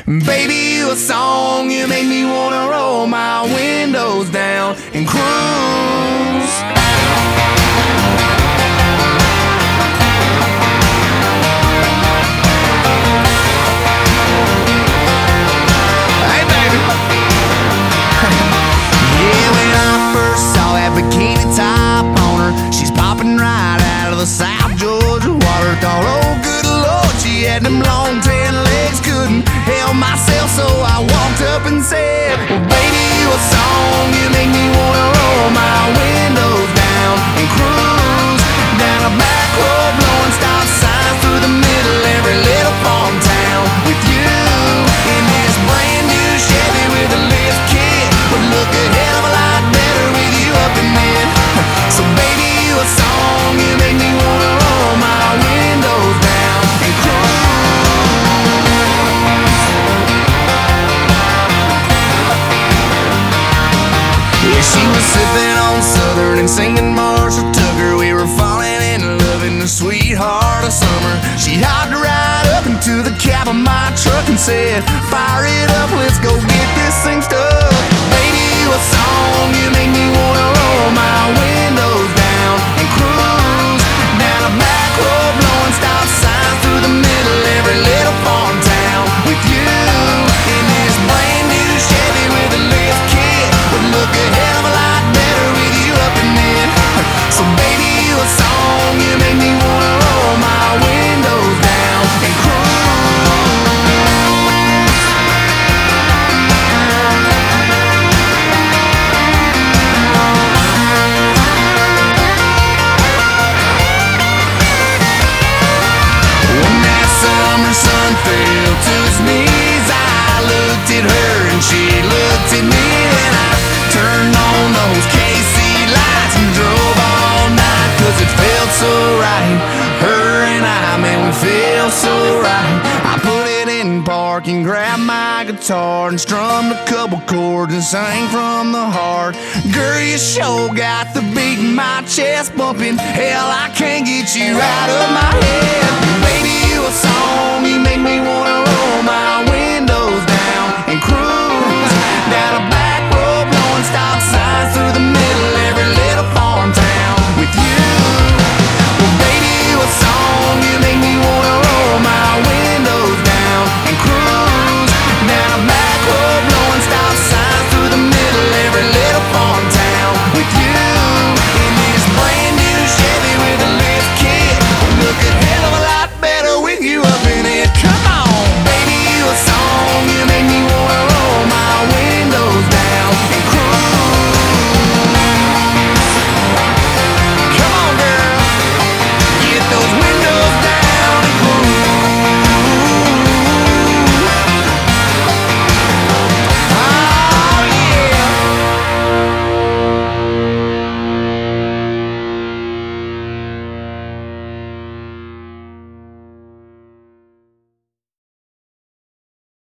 Baby, you a song, you make me wanna roll my windows down and cruise. Hey baby. Yeah, when I first saw that bikini top on her, she's popping right out of the South Georgia water. Thought, oh good Lord, she had them long tan legs, couldn't help myself, so I walked up and said, well baby, you a song, you make me wanna roll my windows down and cruise down a back road, blowing stop signs through the middle of every little farm town with you in this brand new Chevy with a lift kit. Would look a hell of a lot better with you up in it. So baby, you a song, you make me wanna roll my windows down and cruise. Yeah, she was sipping on Southern and singing Marshall Tucker. We were falling in love in the sweetheart of summer. She hopped right up into the cab of my truck and said, fire it up, let's go get this thing stuck. Baby, you a song, you make me wanna roll my windows down and cruise down a back road, blowing stop signs through the middle of every little farm town with you in this brand new Chevy with a lift kit. Would look a hell of a lot better with you up in it. So baby, you a song, you make me wanna roll my windows down and cruise. When that summer sun fell to his knees, I looked at her and she looked at me, and I turned on those KC lights and drove all night, cause it felt so right. Her and I, man, we felt so right. I put it in park and grabbed my guitar and strummed a couple chords and sang from the heart. Girl, you sure got the beat in my chest bumping. Hell, I can't get you out of my head. Baby, you a song, you make me wanna roll